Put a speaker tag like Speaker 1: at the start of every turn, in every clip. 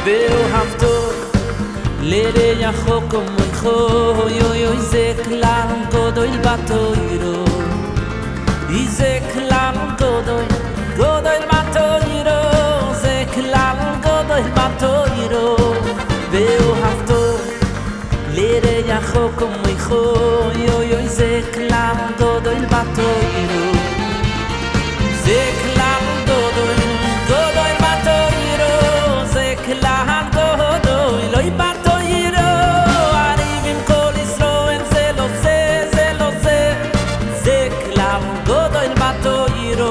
Speaker 1: ואוהבתו לרעך כמוך יוי זה כלל גדול בתורה זה כלל גדול בתורה זה כלל גדול בתורה ואוהבתו לרעך כמוך יוי זה כלל גדול בתורה זה כלל גדול בתורה זה כלל גדול לא בתורה עריב עם כל ישראל זה לא זה זה כלל גדול בתורה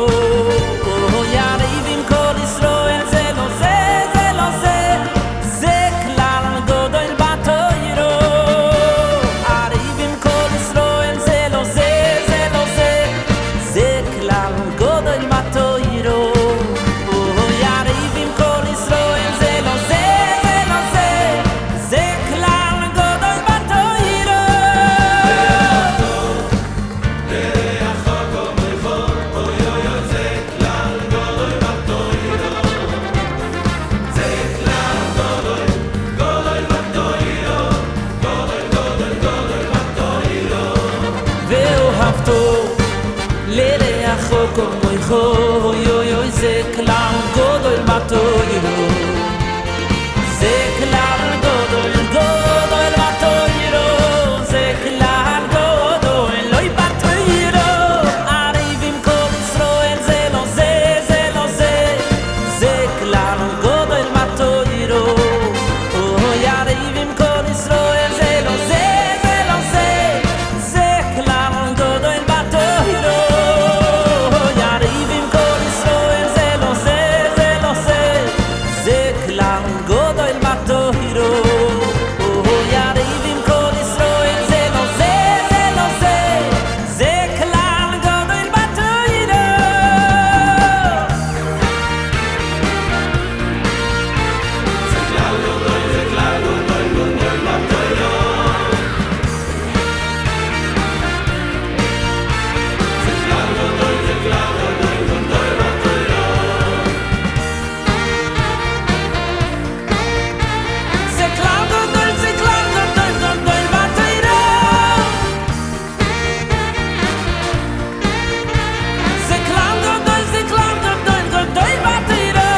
Speaker 1: יריב עם כל ישראל זה לא זה זה כלל גדול בתורה עריב עם כל ישראל זה לא זה זה כלל גדול בתורה יריב עם כל ישראל זה לא זה כלל גדול בתורה ואוהבתו לרעך כמוך יוי זה כלל גדול בתורה זה כלל גדול בתורה זה כלל גדול לא בתורה עריב עם כל ישראל זה לא זה זה כלל גדול בתורה יריב עם כל ישראל זה לא זה כלל גדול בתורה יריב עם כל ישראל זה לא זה כלל גדול בתורה יריב עם כל ישראל זה לא זה כלל גדול בתורה זה כלל גדול בתורה זה כלל גדול בתורה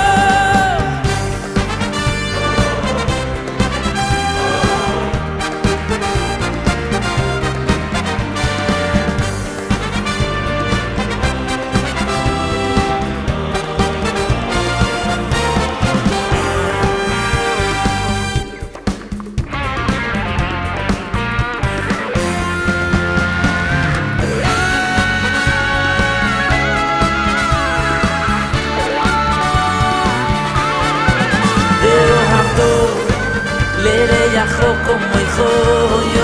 Speaker 1: ואוהבתו לרעך כמוך